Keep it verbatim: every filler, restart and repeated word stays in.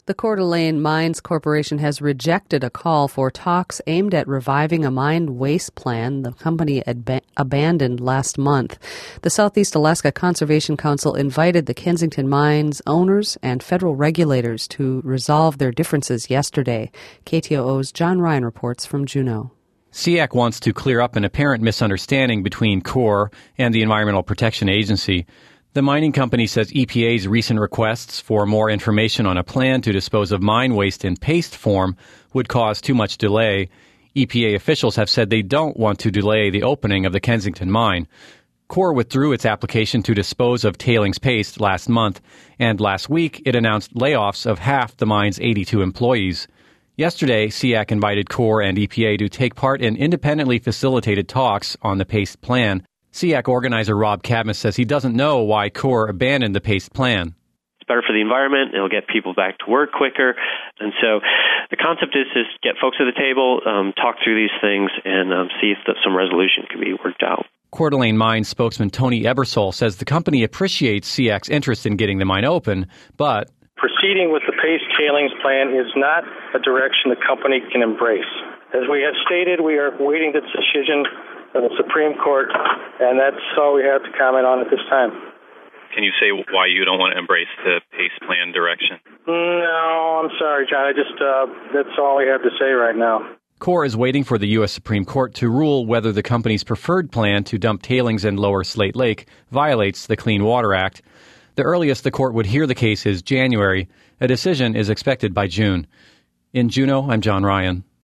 The Coeur d'Alene Mines Corporation has rejected a call for talks aimed at reviving a mine waste plan the company ab- abandoned last month. The Southeast Alaska Conservation Council invited the Kensington Mines owners and federal regulators to resolve their differences yesterday. K T O O's John Ryan reports from Juneau. S E A C wants to clear up an apparent misunderstanding between Coeur and the Environmental Protection Agency. The mining company says E P A's recent requests for more information on a plan to dispose of mine waste in paste form would cause too much delay. E P A officials have said they don't want to delay the opening of the Kensington mine. Coeur withdrew its application to dispose of tailings paste last month, and last week it announced layoffs of half the mine's eighty-two employees. Yesterday, S E A C invited Coeur and E P A to take part in independently facilitated talks on the paste plan. S E A C organizer Rob Cadmus says he doesn't know why Coeur abandoned the paste plan. It's better for the environment. It'll get people back to work quicker. And so the concept is to get folks at the table, um, talk through these things, and um, see if the, some resolution can be worked out. Coeur d'Alene Mines spokesman Tony Ebersole says the company appreciates S E A C's interest in getting the mine open, but proceeding with the paste tailings plan is not a direction the company can embrace. As we have stated, we are awaiting the decision of the Supreme Court, and that's all we have to comment on at this time. Can you say why you don't want to embrace the paste plan direction? No, I'm sorry, John. I just, uh, that's all we have to say right now. Coeur is waiting for the U S Supreme Court to rule whether the company's preferred plan to dump tailings in Lower Slate Lake violates the Clean Water Act. The earliest the court would hear the case is January. A decision is expected by June. In Juneau, I'm John Ryan.